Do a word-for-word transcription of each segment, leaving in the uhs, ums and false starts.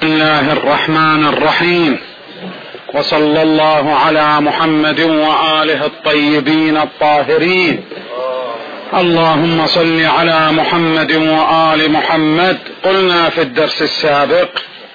الله الرحمن الرحيم، وصلى الله على محمد وآله الطيبين الطاهرين. اللهم صل على محمد وآل محمد. قلنا في الدرس السابق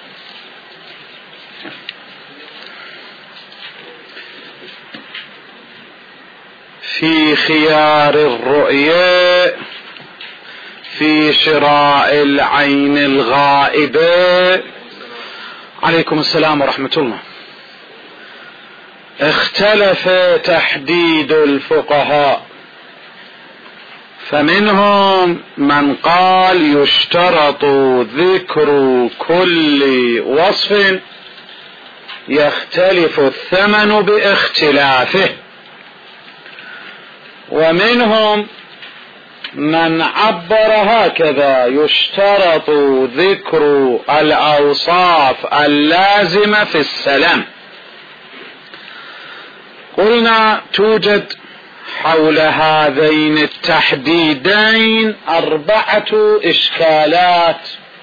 في خيار الرؤية في شراء العين الغائبة. عليكم السلام ورحمة الله. اختلف تحديد الفقهاء، فمنهم من قال يشترط ذكر كل وصف يختلف الثمن باختلافه، ومنهم من عبر هكذا: يشترط ذكر الأوصاف اللازمة في السلم. قلنا توجد حول هذين التحديدين أربعة إشكالات.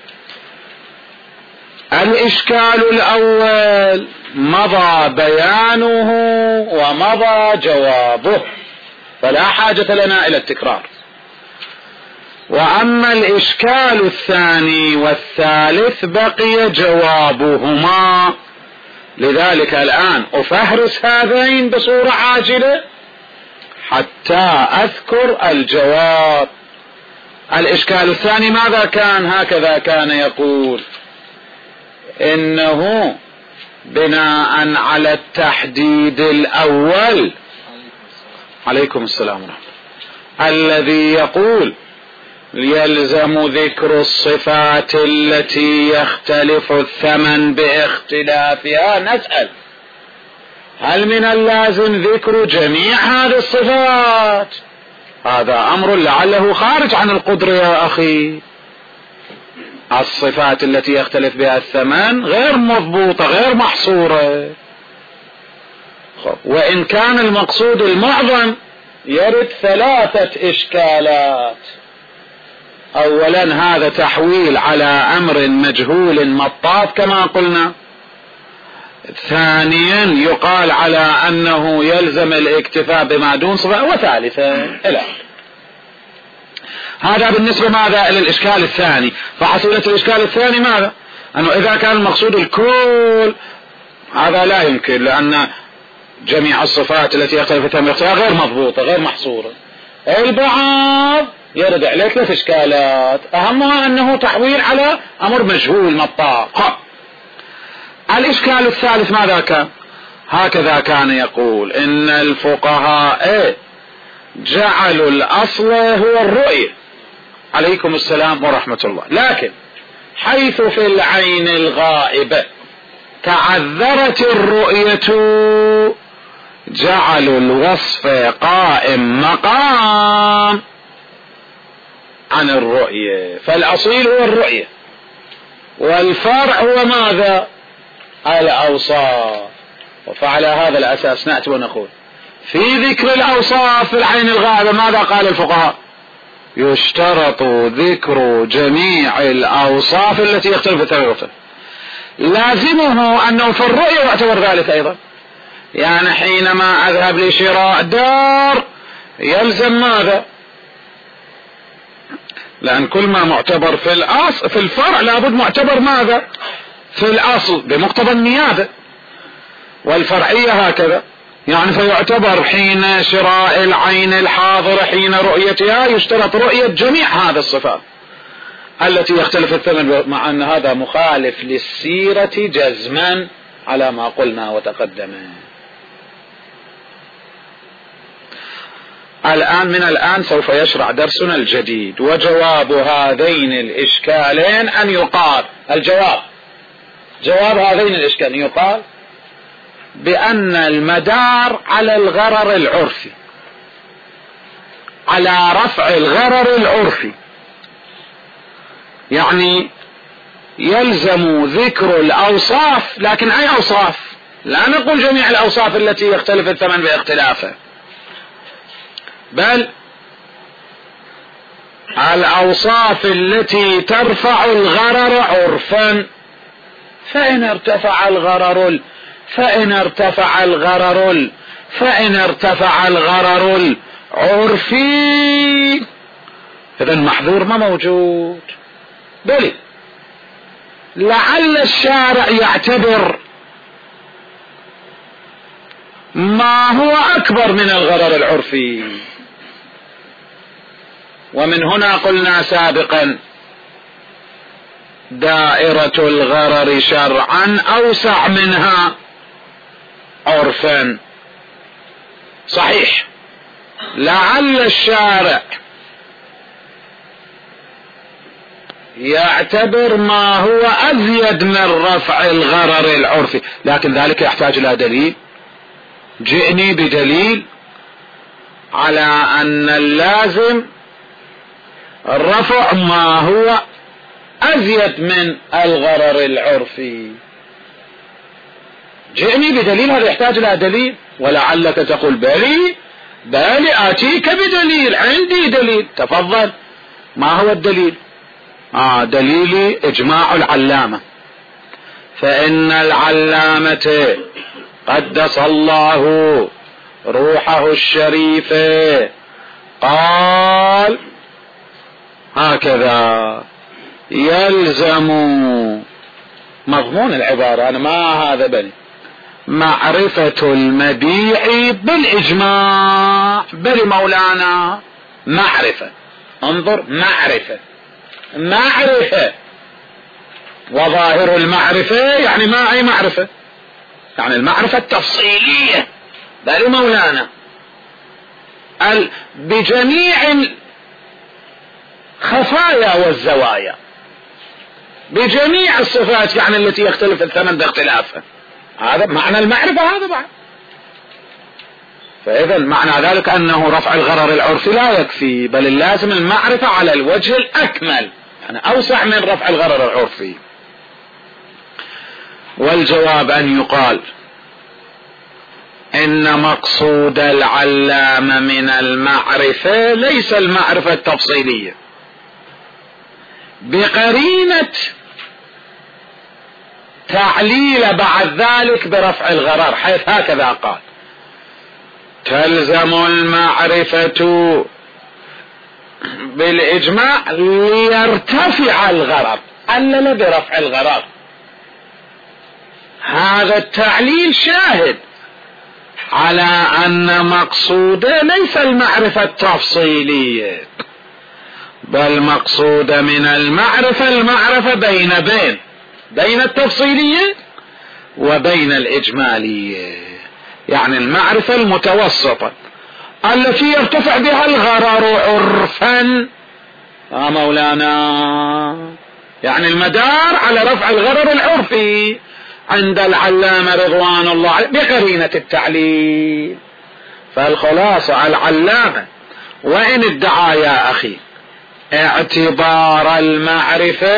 الإشكال الأول مضى بيانه ومضى جوابه، فلا حاجة لنا إلى التكرار. وأما الإشكال الثاني والثالث بقي جوابهما، لذلك الآن أفهرس هذين بصورة عاجلة حتى أذكر الجواب. الإشكال الثاني ماذا كان؟ هكذا كان يقول: إنه بناء على التحديد الأول، عليكم السلام ورحمة الله، الذي يقول يلزم ذكر الصفات التي يختلف الثمن باختلافها، نسأل: هل من اللازم ذكر جميع هذه الصفات؟ هذا أمر لعله خارج عن القدرة يا أخي. الصفات التي يختلف بها الثمن غير مضبوطة، غير محصورة. وإن كان المقصود المعظم يرد ثلاثة إشكالات. أولا هذا تحويل على أمر مجهول مطاط كما قلنا. ثانيا يقال على أنه يلزم الاكتفاء بما دون صفة. وثالثا إلى هذا بالنسبة ماذا إلى الإشكال الثاني. فحصولة الإشكال الثاني ماذا؟ أنه إذا كان المقصود الكل هذا لا يمكن، لأن جميع الصفات التي يختلف الثمن باختلافها غير مضبوطة، غير محصورة. البعض يرد عليه ثلاث إشكالات، أهمها أنه تحويل على أمر مجهول مطاق. الإشكال الثالث ماذا كان؟ هكذا كان يقول: إن الفقهاء جعلوا الأصل هو الرؤية. عليكم السلام ورحمة الله. لكن حيث في العين الغائبة تعذرت الرؤية جعلوا الوصف قائم مقام عن الرؤية، فالأصيل هو الرؤية والفرع هو ماذا؟ الأوصاف. وفعلى هذا الأساس نأتي ونقول: في ذكر الأوصاف في العين الغائبة ماذا قال الفقهاء؟ يشترط ذكر جميع الأوصاف التي يختلف الثمن. لازمه أنه في الرؤية يعتبر ذلك أيضا. يعني حينما أذهب لشراء دار يلزم ماذا؟ لأن كل ما معتبر في الأصل في الفرع لابد معتبر ماذا؟ في الأصل بمقتضى النيابة، والفرعية هكذا. يعني فيعتبر حين شراء العين الحاضرة حين رؤيتها يشترط رؤية جميع هذه الصفات التي يختلف الثمن، مع أن هذا مخالف للسيرة جزما على ما قلنا وتقدم. الآن من الآن سوف يشرع درسنا الجديد، وجواب هذين الإشكالين أن يقال: الجواب جواب هذين الإشكالين يقال بأن المدار على الغرر العرفي، على رفع الغرر العرفي. يعني يلزم ذكر الأوصاف، لكن أي أوصاف؟ لا نقول جميع الأوصاف التي يختلف الثمن باختلافه، بل الأوصاف التي ترفع الغرر عرفا. فإن ارتفع الغرر فإن ارتفع الغرر فإن ارتفع الغرر العرفي إذا المحظور ما موجود. بل لعل الشارع يعتبر ما هو أكبر من الغرر العرفي، ومن هنا قلنا سابقا دائرة الغرر شرعا أوسع منها عرفا. صحيح لعل الشارع يعتبر ما هو أزيد من رفع الغرر العرفي، لكن ذلك يحتاج إلى دليل. جئني بدليل على أن اللازم رفع ما هو أزيد من الغرر العرفي. جئني بدليل، هذا يحتاج إلى دليل. ولعلك تقول بلي بلي آتيك بدليل، عندي دليل. تفضل، ما هو الدليل؟ آه دليلي إجماع العلامة، فإن العلامة قدس الله روحه الشريف قال هكذا: يلزم مضمون العبارة، أنا ما هذا بني معرفة المبيع بالإجماع. بل مولانا معرفة، انظر معرفة معرفة وظاهر المعرفة يعني ما أي معرفة، يعني المعرفة التفصيلية. بل مولانا بجميع الخفايا والزوايا، بجميع الصفات يعني التي يختلف الثمن باختلافها، هذا معنى المعرفة. هذا بعد، فإذا معنى ذلك أنه رفع الغرر العرفي لا يكفي، بل اللازم المعرفة على الوجه الأكمل، يعني أوسع من رفع الغرر العرفي. والجواب أن يقال إن مقصود العلامة من المعرفة ليس المعرفة التفصيلية، بقرينة تعليل بعد ذلك برفع الغرر، حيث هكذا قال: تلزم المعرفة بالإجماع ليرتفع الغرر، علل برفع الغرر. هذا التعليل شاهد على أن مقصوده ليس المعرفة التفصيلية، بل مقصود من المعرفة المعرفة بين بين بين التفصيلية وبين الإجمالية، يعني المعرفة المتوسطة التي يرتفع بها الغرر عرفا. آه مولانا، يعني المدار على رفع الغرر العرفي عند العلامة رضوان الله بقرينة التعليل. فالخلاصة العلامة وإن ادعى يا أخي اعتبار المعرفة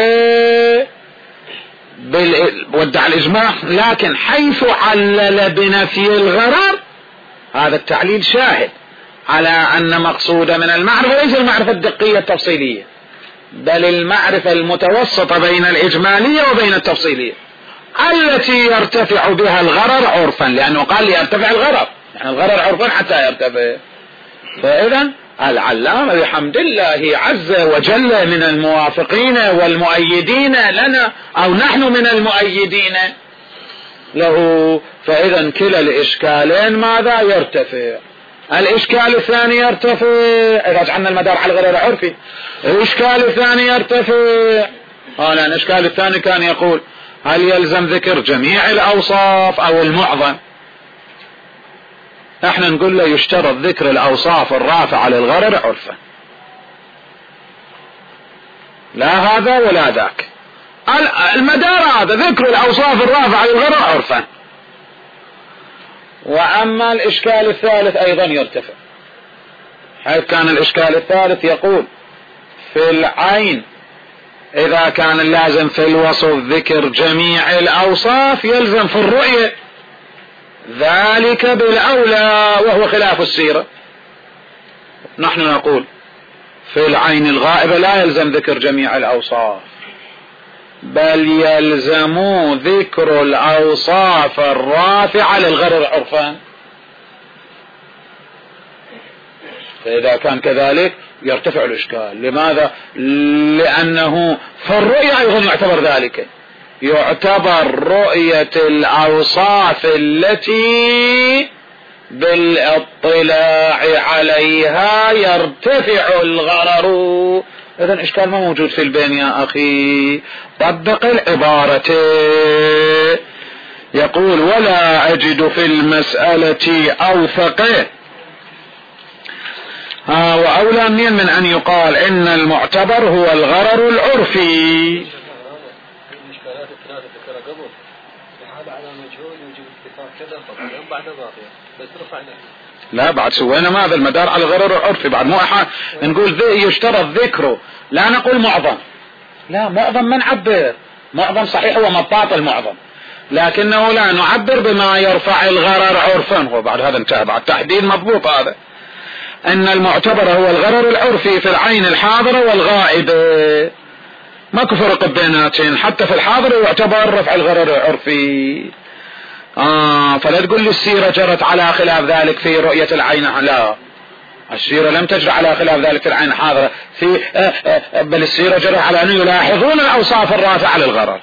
بال... وادعى الإجماع، لكن حيث علل بنفي الغرر هذا التعليل شاهد على أن مقصود من المعرفة ليس المعرفة الدقية التفصيلية، بل المعرفة المتوسطة بين الإجمالية وبين التفصيلية التي يرتفع بها الغرر عرفا، لأنه قال يرتفع الغرر، يعني الغرر عرفا حتى يرتفع. فإذا العلامة بحمد الله عز وجل من الموافقين والمؤيدين لنا، أو نحن من المؤيدين له. فإذا كلا الإشكالين ماذا يرتفع؟ الإشكال الثاني يرتفع إذا جعلنا المدار على الغرر العرفي، الإشكال الثاني يرتفع. قال الإشكال الثاني كان يقول: هل يلزم ذكر جميع الأوصاف أو المعظم؟ احنا نقول له يشترط ذكر الأوصاف الرافعة للغرر عرفا، لا هذا ولا ذاك. المدار هذا ذكر الأوصاف الرافعة للغرر عرفا. وأما الإشكال الثالث أيضا يرتفع، حيث كان الإشكال الثالث يقول: في العين إذا كان اللازم في الوصف ذكر جميع الأوصاف يلزم في الرؤية ذلك بالأولى، وهو خلاف السيرة. نحن نقول في العين الغائبة لا يلزم ذكر جميع الأوصاف، بل يلزم ذكر الأوصاف الرافعة للغرر عرفا. فإذا كان كذلك يرتفع الإشكال. لماذا؟ لأنه في الرؤية أيضا يعتبر ذلك، يعتبر رؤية الأوصاف التي بالاطلاع عليها يرتفع الغرر. إذن إشكال ما موجود في البين يا أخي. طبق العبارة. يقول ولا أجد في المسألة أوثق آه وأولى من أن يقال إن المعتبر هو الغرر العرفي. لا بعد سوينا ماذا المدار على الغرر العرفي. بعد مو أحد نقول يشترط ذكره، لا نقول معظم. لا معظم ما نعبر. معظم صحيح هو مطاط المعظم، لكنه لا نعبر بما يرفع الغرر عرفا. وبعد هذا انتهى بعد تحديد مضبوط. هذا ان المعتبر هو الغرر العرفي في العين الحاضرة والغائبة، ماكو فرق بيناتهم. حتى في الحاضر يعتبر رفع الغرر العرفي. آه فلا تقول لي السيرة جرت على خلاف ذلك في رؤية العين. لا، السيرة لم تجري على خلاف ذلك في العين الحاضرة في آه آه بل السيرة جرت على أن يلاحظون الأوصاف الرافعة للغرر.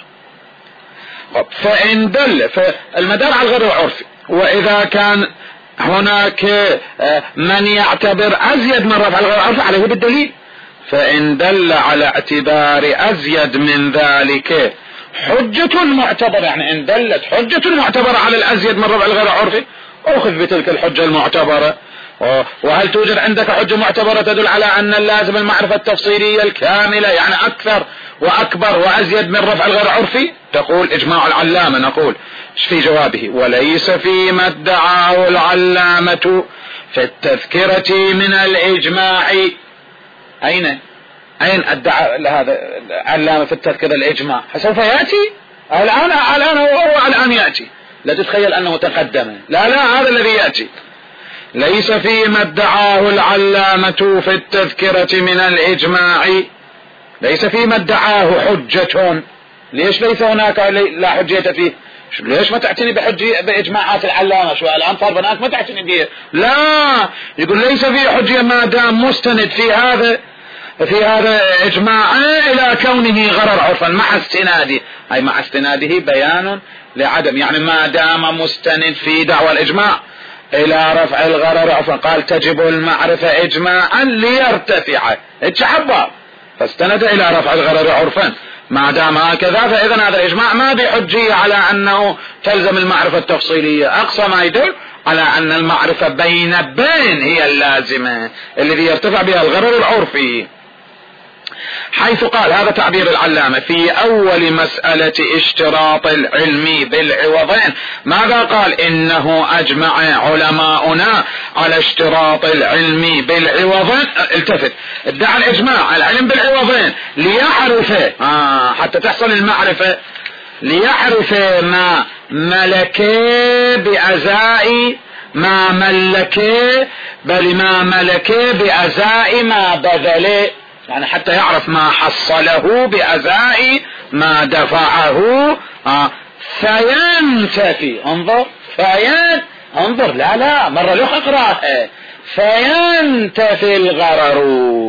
فإن دل فالمدار على الغرر العرفي. وإذا كان هناك آه من يعتبر أزيد من رفع الغرر العرفي عليه بالدليل، فإن دل على اعتبار أزيد من ذلك حجة معتبرة، يعني إن دلت حجة معتبرة على الأزيد من رفع الغرر العرفي أخذ بتلك الحجة المعتبرة. وهل توجد عندك حجة معتبرة تدل على أن اللازم المعرفة التفصيلية الكاملة يعني أكثر وأكبر وأزيد من رفع الغرر العرفي؟ تقول إجماع العلامة. نقول في جوابه وليس فيما ادعاه العلامة في التذكرة من الإجماع. أين أين ادعى هذا العلامة في التذكرة الإجماع؟ سوف يأتي الآن. الآن هو الآن يأتي. لا تتخيل أنه تقدم. لا لا هذا الذي يأتي. ليس فيما ادعاه العلامة في التذكرة من الإجماع. ليس فيما ادعاه حجة. ليش ليس هناك لا حجية فيه؟ ليش ما تعتني بحجية بإجماعات العلامة؟ شو الآن صار بنات ما تعتني بيه؟ لا، يقول ليس فيه حجية ما دام مستند في هذا في هذا إجماع إلى كونه غرر عرفا مع استناده. أي مع استناده بيان لعدم، يعني ما دام مستند في دعوى الإجماع إلى رفع الغرر عرفا. قال تجب المعرفة إجماعا ليرتفع اتشعبا، فاستند إلى رفع الغرر عرفا. ما دام هكذا فإذا هذا الإجماع ما بحجية على أنه تلزم المعرفة التفصيلية. أقصى ما يدل على أن المعرفة بين بين هي اللازمة الذي يرتفع بها الغرر العرفي. حيث قال هذا تعبير العلامة في أول مسألة اشتراط العلم بالعوضين. ماذا قال؟ إنه أجمع علماؤنا على اشتراط العلم بالعوضين. التفت، ادعى الإجماع العلم بالعوضين ليعرف آه حتى تحصل المعرفة، ليعرف ما ملك بأزاء ما ملك بل ما ملك بأزاء ما بذل، يعني حتى يعرف ما حصله بأزاء ما دفعه. آه فينتفي. انظر فين انظر لا لا مرة لخ اقرأ فينتفي الغرر.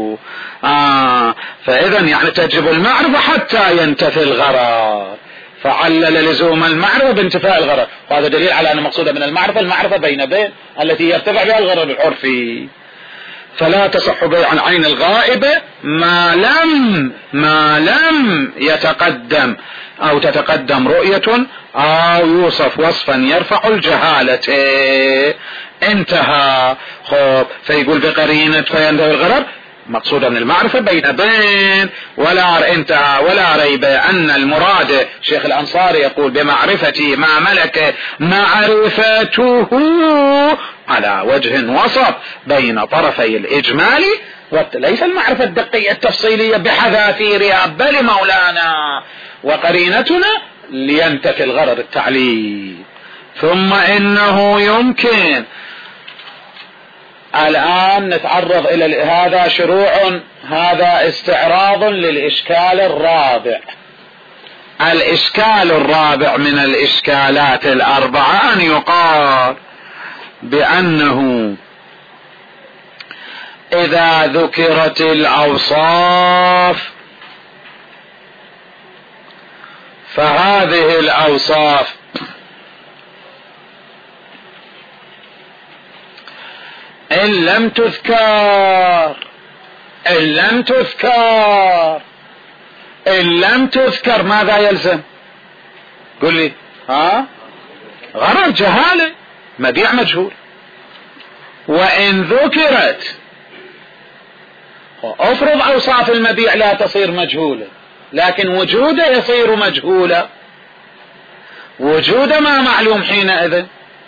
آه فإذا يعني تجب المعرفة حتى ينتفي الغرر. فعلل لزوم المعرفة بانتفاء الغرر، وهذا دليل على أن مقصود من المعرفة المعرفة بين بين التي يرتفع بها الغرر العرفي. فلا تصح بيع عين الغائبة ما لم ما لم يتقدم أو تتقدم رؤية أو يوصف وصفا يرفع الجهالة. انتهى. خب فيقول بقرينة فينتهي الغرر مقصودا من المعرفة بين بين ولا انتهى ولا ريب أن المراد. شيخ الأنصاري يقول بمعرفتي ما ملك معرفته على وجه وسط بين طرفي الإجمال، وليس المعرفة الدقية التفصيلية بحذافيرها بل مولانا وقرينتنا لينتفي الغرض التعليل. ثم إنه يمكن الآن نتعرض إلى هذا شروع، هذا استعراض للإشكال الرابع. الإشكال الرابع من الإشكالات الأربعة أن يقال بأنه إذا ذكرت الأوصاف فهذه الأوصاف إن لم تذكر إن لم تذكر إن لم تذكر ماذا يلزم؟ قل لي. ها؟ غرر، جهالة، مبيع مجهول. وإن ذكرت افرض أوصاف المبيع لا تصير مجهولة، لكن وجوده يصير مجهولا، وجوده ما معلوم حينئذ،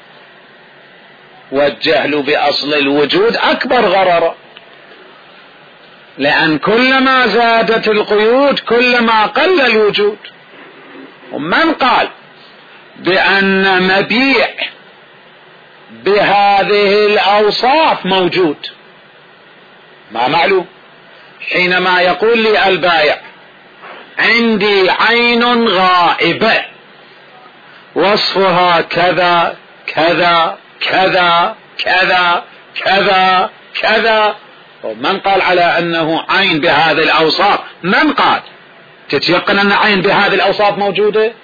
والجهل بأصل الوجود أكبر غرر، لأن كلما زادت القيود كلما قل الوجود. ومن قال بأن مبيع بهذه الأوصاف موجود ما معلوم. حينما يقول لي البائع عندي عين غائبة وصفها كذا كذا كذا كذا كذا كذا، من قال على أنه عين بهذه الأوصاف؟ من قال؟ تتيقن أن عين بهذه الأوصاف موجودة؟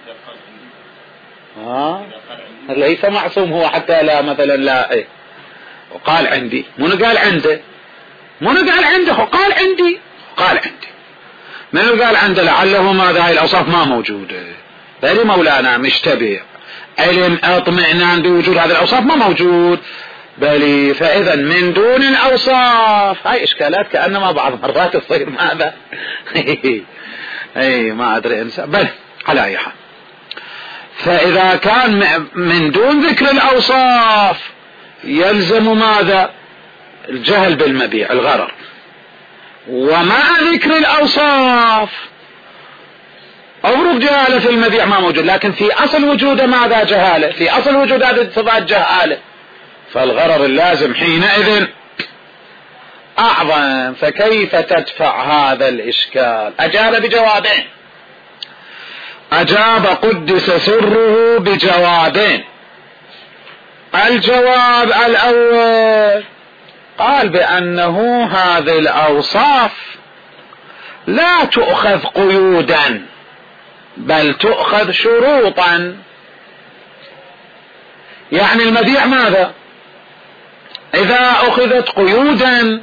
آه. ليس معصوم هو حتى لا مثلا لا إيه. وقال عندي، من قال عنده؟ من قال عنده؟ قال عندي، قال عندي. من قال عنده؟ لعله ماذا هاي الأوصاف ما موجودة، بل مولانا مشتبه، علم اطمئنان بوجود هذه الأوصاف ما موجود، بل فإذا من دون الأوصاف. هاي إشكالات كأنما بعض مرات تصير ماذا أي ما أدري إنسان، بل على أي حال. فإذا كان من دون ذكر الأوصاف يلزم ماذا؟ الجهل بالمبيع، الغرر. ومع ذكر الأوصاف أفرض جهالة في المبيع ما موجود، لكن في أصل وجوده ماذا؟ جهالة، في أصل وجود هذه الصفات جهالة، فالغرر اللازم حينئذ أعظم. فكيف تدفع هذا الإشكال؟ أجاب بجوابين. أجاب قدس سره بجوابين. الجواب الأول قال بأنه هذه الأوصاف لا تؤخذ قيودا بل تؤخذ شروطا. يعني المبيع ماذا؟ إذا أخذت قيودا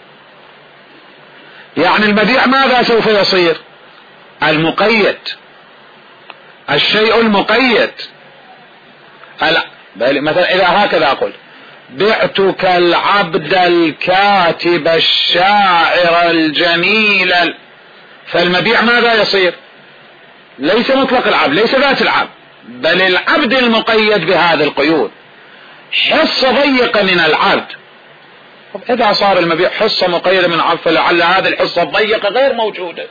يعني المبيع ماذا سوف يصير؟ المقيد، الشيء المقيد. مثلا إذا هكذا أقول بعتك العبد الكاتب الشاعر الجميل، فالمبيع ماذا يصير؟ ليس مطلق العبد، ليس ذات العبد، بل العبد المقيد بهذه القيود، حصة ضيقة من العبد. إذا صار المبيع حصة مقيدة من العبد فلعل هذه الحصة الضيقة غير موجودة.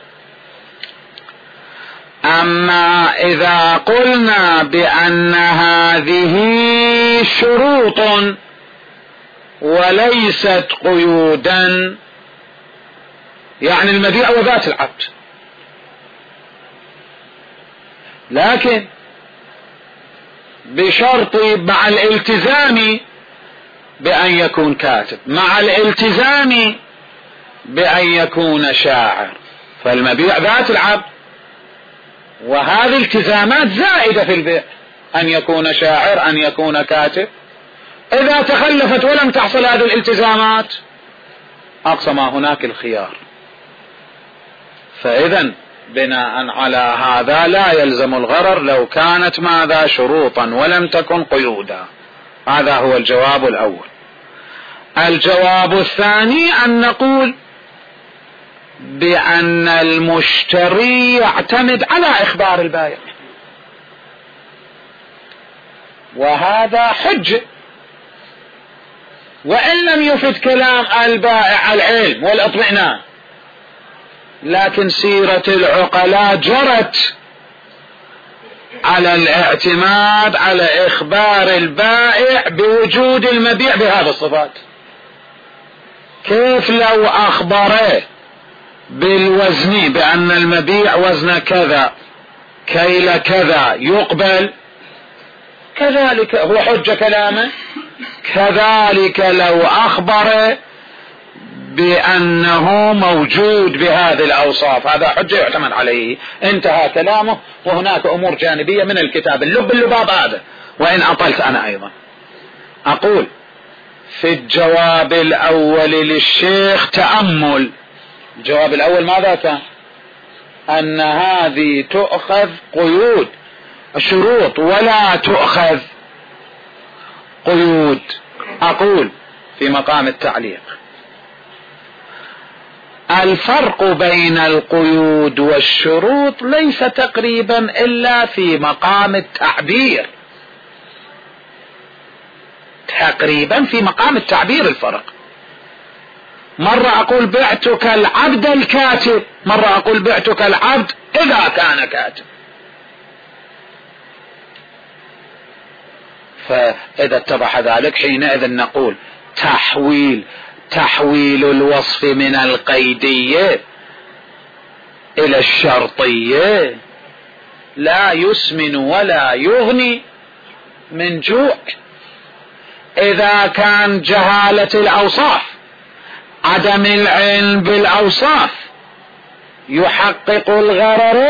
أما إذا قلنا بأن هذه شروط وليست قيودا يعني المبيع وذات العبد، لكن بشرط مع الالتزام بأن يكون كاتب، مع الالتزام بأن يكون شاعر، فالمبيع ذات العبد، وهذه التزامات زائدة في البيع، أن يكون شاعر أن يكون كاتب. إذا تخلفت ولم تحصل هذه الالتزامات أقصى ما هناك الخيار. فإذا بناء على هذا لا يلزم الغرر لو كانت ماذا؟ شروطا ولم تكن قيودا. هذا هو الجواب الأول. الجواب الثاني أن نقول بأن المشتري يعتمد على إخبار البائع، وهذا حجة، وإن لم يفد كلام البائع العلم والاطمئنان، لكن سيرة العقلاء جرت على الاعتماد على إخبار البائع بوجود المبيع بهذه الصفات. كيف لو أخبره بالوزن بأن المبيع وزن كذا كيل كذا يقبل، كذلك هو حجة كلامه. كذلك لو أخبر بأنه موجود بهذه الأوصاف هذا حجة يعتمد عليه، انتهى كلامه. وهناك أمور جانبية من الكتاب اللب اللباب هذا، وإن أطلت أنا أيضا أقول في الجواب الأول للشيخ تأمل. الجواب الأول ماذا كان؟ أن هذه تؤخذ قيود شروط ولا تؤخذ قيود. أقول في مقام التعليق الفرق بين القيود والشروط ليس تقريبا إلا في مقام التعبير، تقريبا في مقام التعبير الفرق. مرة أقول بعتك العبد الكاتب، مرة أقول بعتك العبد إذا كان كاتب. فإذا اتضح ذلك حينئذ نقول تحويل تحويل الوصف من القيدية إلى الشرطية لا يسمن ولا يغني من جوع. إذا كان جهالة الأوصاف، عدم العلم بالأوصاف يحقق الغرر،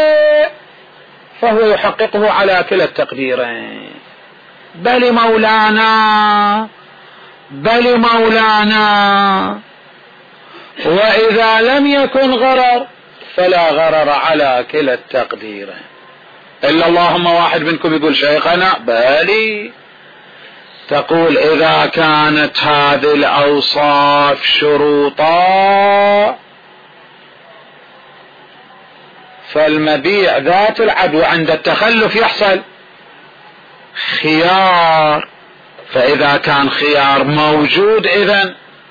فهو يحققه على كلا التقديرين. بل مولانا بل مولانا وإذا لم يكن غرر فلا غرر على كلا التقديرين. إلا اللهم واحد منكم يقول شيخنا بالي، تقول إذا كانت هذه الأوصاف شروطا فالمبيع ذات العدو عند التخلف يحصل خيار، فإذا كان خيار موجود إذن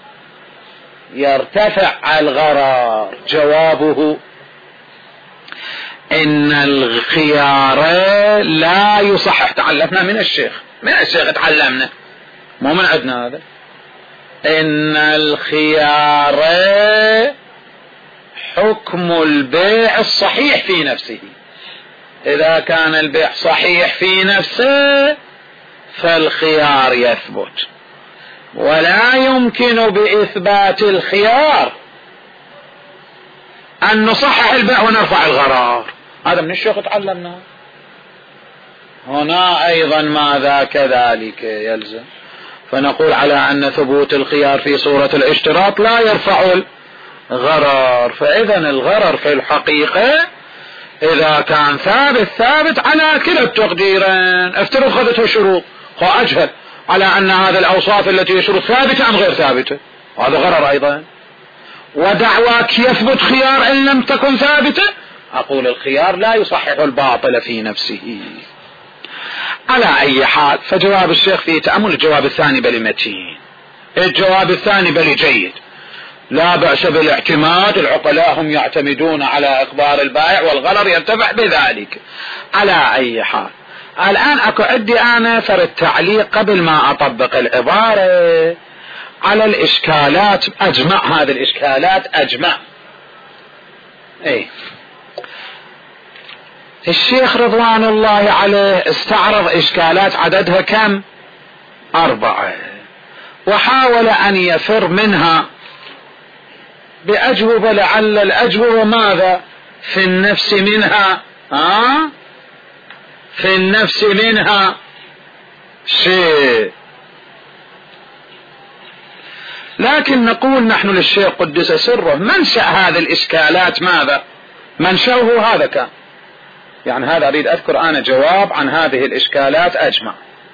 يرتفع الغرر. جوابه إن الخيار لا يصحح. تعلمنا من الشيخ من الشيخ تعلمنا، مو من عندنا هذا. إن الخيار حكم البيع الصحيح في نفسه. إذا كان البيع صحيح في نفسه فالخيار يثبت، ولا يمكن بإثبات الخيار أن نصحح البيع ونرفع الغرار. هذا من الشيخ تعلمنا. هنا أيضا ماذا كذلك يلزم، فنقول على أن ثبوت الخيار في صورة الاشتراط لا يرفع الغرار. فإذا الغرر في الحقيقة إذا كان ثابت ثابت على كلا التقديرين. افترض خذته شروط وأجهل على أن هذه الأوصاف التي يشرط ثابتة أم غير ثابتة، هذا غرر أيضا. ودعواك يثبت خيار إن لم تكن ثابتة، أقول الخيار لا يصحح الباطل في نفسه. على أي حال فجواب الشيخ فيه تأمل. الجواب الثاني بل متين، الجواب الثاني بل جيد، لا بأس بالاعتماد. العقلاء هم يعتمدون على إخبار البائع والغرر يرتفع بذلك. على أي حال الآن أكو عندي أنا فر التعليق قبل ما أطبق العبارة على الإشكالات. أجمع هذه الإشكالات أجمع. إيه الشيخ رضوان الله عليه استعرض إشكالات عددها كم؟ أربعة، وحاول أن يفر منها بأجوبة لعل الأجوبة ماذا؟ في النفس منها ها؟ في النفس منها شيء. لكن نقول نحن للشيخ قدس سره منشأ هذه الإشكالات ماذا؟ منشأه هذا كان، يعني هذا أريد أذكر أنا جواب عن هذه الإشكالات أجمع.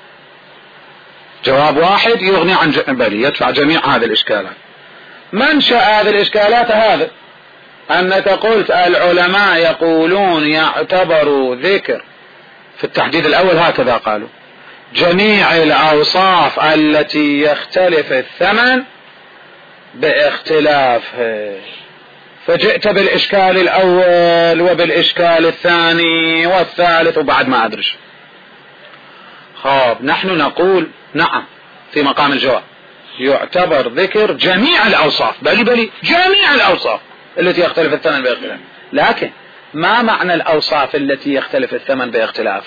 جواب واحد يغني عن بل يدفع جميع هذه الإشكالات. منشأ هذه الإشكالات هذا أنك قلت العلماء يقولون يعتبر ذكر في التحديد الأول هكذا قالوا جميع الأوصاف التي يختلف الثمن باختلافه، فجئت بالإشكال الأول وبالإشكال الثاني والثالث وبعد ما أدرش. خاب نحن نقول نعم في مقام الجواب يعتبر ذكر جميع الأوصاف، بلي بلي جميع الأوصاف التي يختلف الثمن باختلاف، لكن ما معنى الأوصاف التي يختلف الثمن باختلاف؟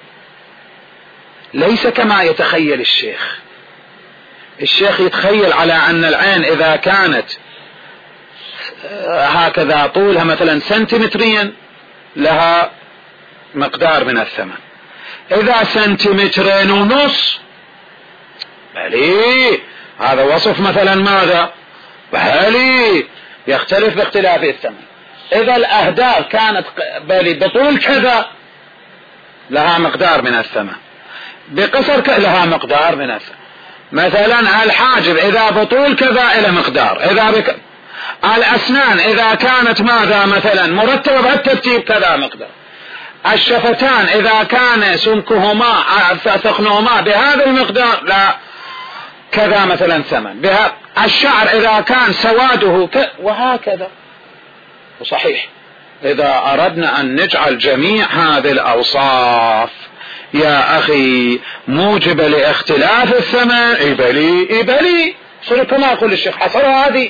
ليس كما يتخيل الشيخ. الشيخ يتخيل على أن العين إذا كانت هكذا طولها مثلا سنتيمتريا لها مقدار من الثمن، إذا سنتيمترين ونص بلي هذا وصف مثلا ماذا؟ بلي يختلف باختلاف الثمن. إذا الأهداف كانت بلي بطول كذا لها مقدار من الثمن، بقصر كذا لها مقدار من الثمن. مثلا الحاجب إذا بطول كذا إلى مقدار، إذا بك... الأسنان إذا كانت ماذا مثلا مرتبة بهالترتيب كذا مقدار. الشفتان إذا كان سمكهما ثقنهما بهذا المقدار لا كذا مثلا ثمن. بها الشعر إذا كان سواده ك... وهكذا. وصحيح إذا أردنا أن نجعل جميع هذه الأوصاف يا أخي موجبة لاختلاف الثمن، إبلي إبلي صرت كما أقول الشيخ حصر هذه.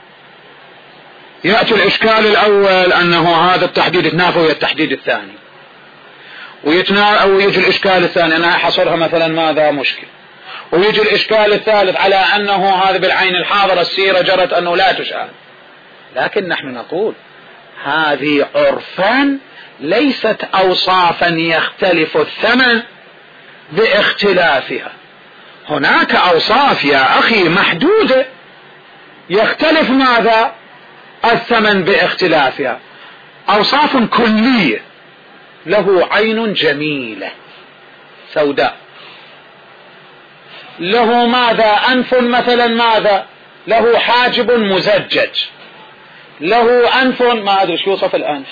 يأتي الإشكال الأول أنه هذا التحديد يتنافى ويا التحديد الثاني، ويتنا أو يجي الإشكال الثاني أنا حصرها مثلا ماذا مشكل، ويجي الإشكال الثالث على أنه هذا بالعين الحاضرة السيرة جرت أنه لا تشاهد. لكن نحن نقول هذه عرفا ليست أوصافا يختلف الثمن باختلافها. هناك أوصاف يا أخي محدودة يختلف ماذا الثمن باختلافها. أوصاف كلية، له عين جميلة سوداء، له ماذا أنف مثلا ماذا له حاجب مزجج، له أنف ما أدري شو يوصف الأنف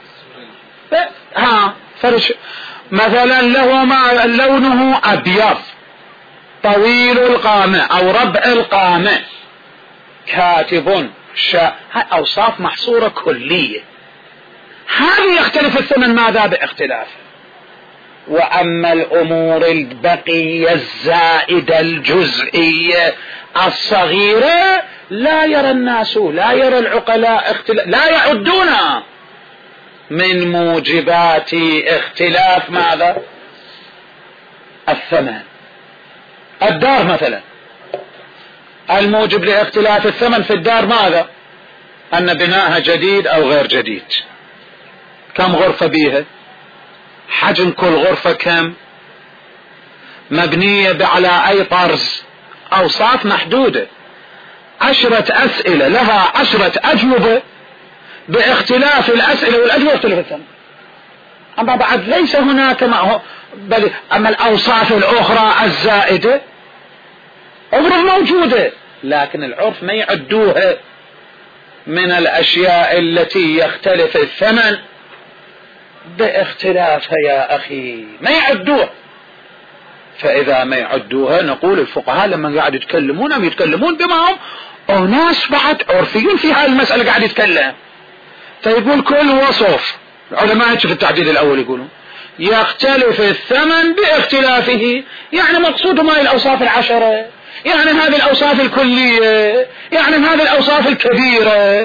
ها فرش مثلا، له ما لونه أبيض طويل القامة أو ربع القامة، كاتب شاء. هاي أوصاف محصورة كلية، هذه يختلف الثمن ماذا باختلاف. وأما الأمور البقية الزائدة الجزئية الصغيرة لا يرى الناس لا يرى العقلاء اختلاف، لا يعدونها من موجبات اختلاف ماذا الثمن. الدار مثلا الموجب لاختلاف الثمن في الدار ماذا؟ أن بناءها جديد أو غير جديد، كم غرفة بيها، حجم كل غرفة كم، مبنية على أي طرز. أوصاف محدودة، عشرة أسئلة لها عشرة أجوبة، باختلاف الأسئلة والأجوبة يختلف الثمن. أما بعد ليس هناك ما هو بل أما الأوصاف الأخرى الزائدة عرف موجودة، لكن العرف ما يعدوها من الأشياء التي يختلف الثمن باختلافها يا أخي، ما يعدوها. فإذا ما يعدوها نقول الفقهاء لما قاعد يتكلمون هم يتكلمون بما هم وناس بعد عرفيين في هذه المسألة قاعد يتكلم. فيقول كل وصف العلماء في التعديل الأول يقولون يختلف الثمن باختلافه، يعني مقصودهم هذه الأوصاف العشرة، يعني هذه الأوصاف الكلية، يعني هذه الأوصاف الكبيرة.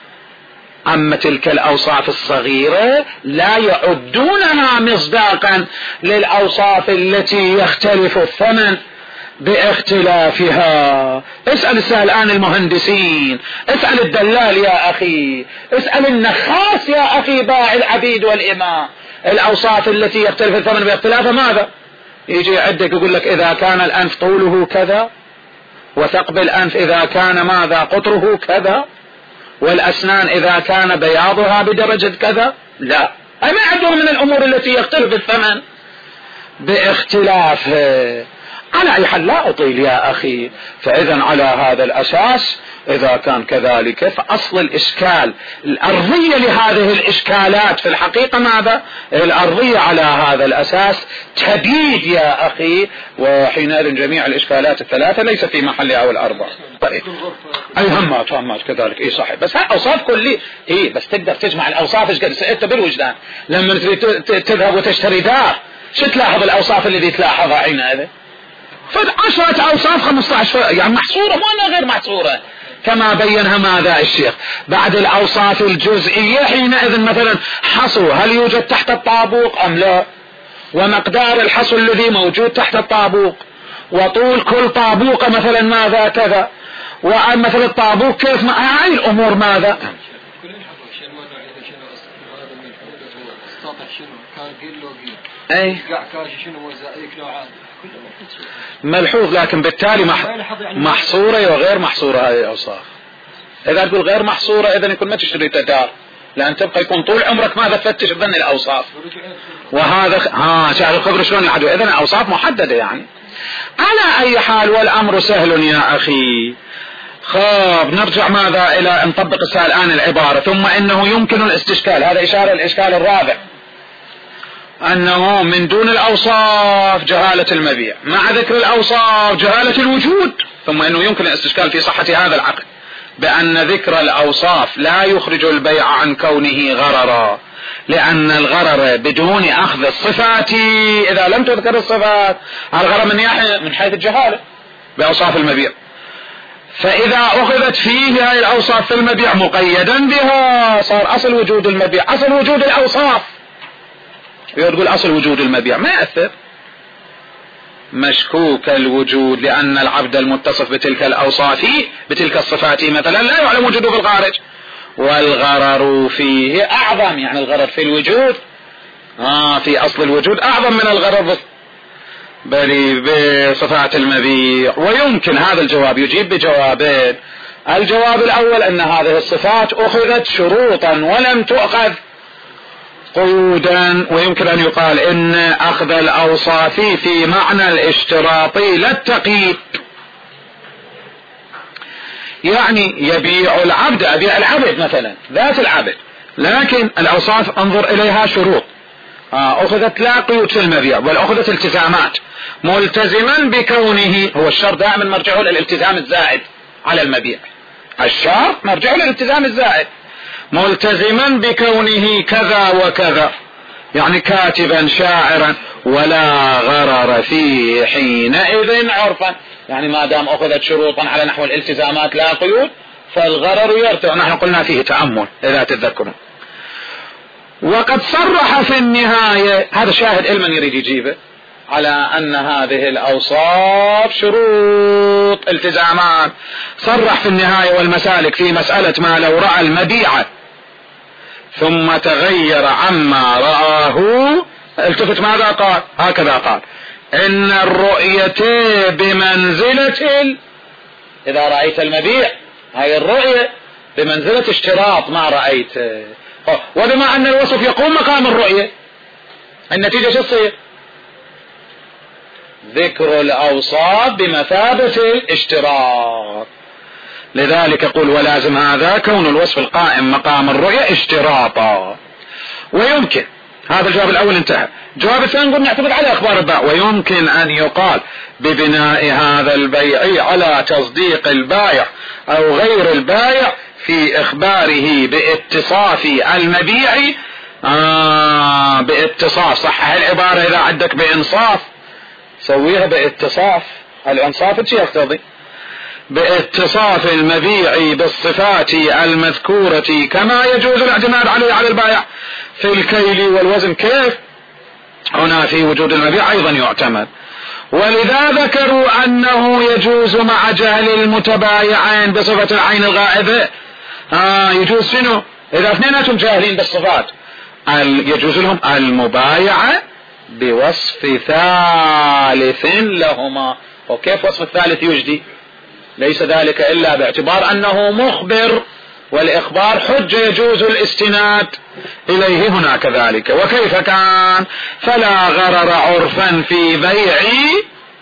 أما تلك الأوصاف الصغيرة لا يعدونها مصداقا للأوصاف التي يختلف الثمن باختلافها. اسأل الآن المهندسين، اسأل الدلال يا أخي، اسأل النخاس يا أخي باع العبيد والإماء، الأوصاف التي يختلف الثمن باختلافها ماذا؟ يجي يعدك يقول لك إذا كان الأنف طوله كذا، وثقب الأنف إذا كان ماذا قطره كذا، والأسنان إذا كان بياضها بدرجة كذا. لا، أما يعدون من الأمور التي يختلف الثمن باختلافها. على أي حال لا أطيل يا أخي. فإذا على هذا الأساس إذا كان كذلك فأصل الإشكال الأرضية لهذه الإشكالات في الحقيقة ماذا؟ الأرضية على هذا الأساس تبيد يا أخي، وحينئذ جميع الإشكالات الثلاثة ليس في محلها والأربعة. طيب أي همات همات كذلك إيه صحيح، بس هاي أوصاف كلية إيه، بس تقدر تجمع الأوصاف إيش قد سألت بالوجدان لما تذهب وتشتري دار شو تلاحظ الأوصاف التي تلاحظها حينئذ؟ فعشرة أوصاف خمسة عشر يعني محصورة مو أنها غير محصورة، كما بينها ماذا الشيخ بعد الأوصاف الجزئية. حينئذ مثلا حصو هل يوجد تحت الطابوق أم لا، ومقدار الحصو الذي موجود تحت الطابوق، وطول كل طابوقة مثلا ماذا كذا، ومثل الطابوق كيف، هاي الأمور ماذا. أي ملحوظ، لكن بالتالي مح... محصورة وغير محصورة هذه الأوصاف. إذا تقول غير محصورة إذن يكون ما تشتري تدار، لأن تبقى يكون طول عمرك ماذا تفتش بظن الأوصاف. وهذا ها شاعر الخبر شلون العدو، إذن الأوصاف محددة يعني. على أي حال والأمر سهل يا أخي. خاب نرجع ماذا إلى نطبق الآن العبارة. ثم إنه يمكن الاستشكال، هذا إشارة الإشكال الرابع، أنه من دون الأوصاف جهالة المبيع، مع ذكر الأوصاف جهالة الوجود. ثم إنه يمكن الاستشكال في صحة هذا العقد بأن ذكر الأوصاف لا يخرج البيع عن كونه غررا، لأن الغرر بدون أخذ الصفات إذا لم تذكر الصفات الغرر من ناحية من حيث الجهالة بأوصاف المبيع. فإذا أخذت فيه هذه الأوصاف في المبيع مقيدا بها صار أصل وجود المبيع أصل وجود الأوصاف. يقول أصل وجود المبيع ما يأثر، مشكوك الوجود، لأن العبد المتصف بتلك الأوصاف بتلك الصفات مثلا لا يعلم وجوده في الخارج، والغرر فيه أعظم، يعني الغرر في الوجود آه في أصل الوجود أعظم من الغرر بل بصفات المبيع. ويمكن هذا الجواب يجيب بجوابين. الجواب الأول أن هذه الصفات أخذت شروطا ولم تؤخذ قيودا، ويمكن أن يقال إن أخذ الأوصاف في معنى الاشتراطي لا التقييد، يعني يبيع العبد أبيع العبد مثلا ذات العبد، لكن الأوصاف انظر إليها شروط آه أخذت لا قيود في المبيع بل أخذت التزامات، ملتزما بكونه، هو الشرط دائما مرجعه للالتزام الزائد على المبيع، الشرط مرجعه للالتزام الزائد، ملتزما بكونه كذا وكذا، يعني كاتبا شاعرا، ولا غرر فيه حينئذ عرفا، يعني ما دام أخذت شروطا على نحو الالتزامات لا قيود فالغرر يرتع. نحن قلنا فيه تأمل إذا تتذكرون. وقد صرح في النهاية، هذا شاهد علما يريد يجيبه على أن هذه الأوصاف شروط التزامات، صرح في النهاية والمسالك في مسألة ما لو رأى المبيع ثم تغير عما رآه التفت ماذا قال، هكذا قال إن الرؤية بمنزلة، إذا رأيت المبيع هاي الرؤية بمنزلة اشتراط ما رأيت، وبما أن الوصف يقوم مقام الرؤية النتيجة شو تصير؟ ذكر الأوصاف بمثابة الاشتراط. لذلك يقول ولازم هذا كون الوصف القائم مقام الرؤية اشتراطا. ويمكن هذا الجواب الأول انتهى. الجواب الثاني قلنا نعتمد على أخبار البائع، ويمكن أن يقال ببناء هذا البيع على تصديق البائع أو غير البائع في إخباره باتصاف المبيع آه باتصاف، صحح العبارة إذا عندك بإنصاف سويها باتصاف، الإنصاف ايش يقتضي؟ باتصاف المبيع بالصفات المذكورة كما يجوز الاعتماد عليه على البائع في الكيل والوزن، كيف هنا في وجود المبيع أيضا يعتمد. ولذا ذكروا أنه يجوز مع جهل المتبايعين بصفة العين الغائبة آه يجوز شنو؟ إذا اثنيناتهم جاهلين بالصفات يجوز لهم المبايعة بوصف ثالث لهما. وكيف وصف الثالث يجدي؟ ليس ذلك إلا باعتبار أنه مخبر، والإخبار حجة يجوز الاستناد إليه هنا كذلك. وكيف كان؟ فلا غرر عرفا في بيعي،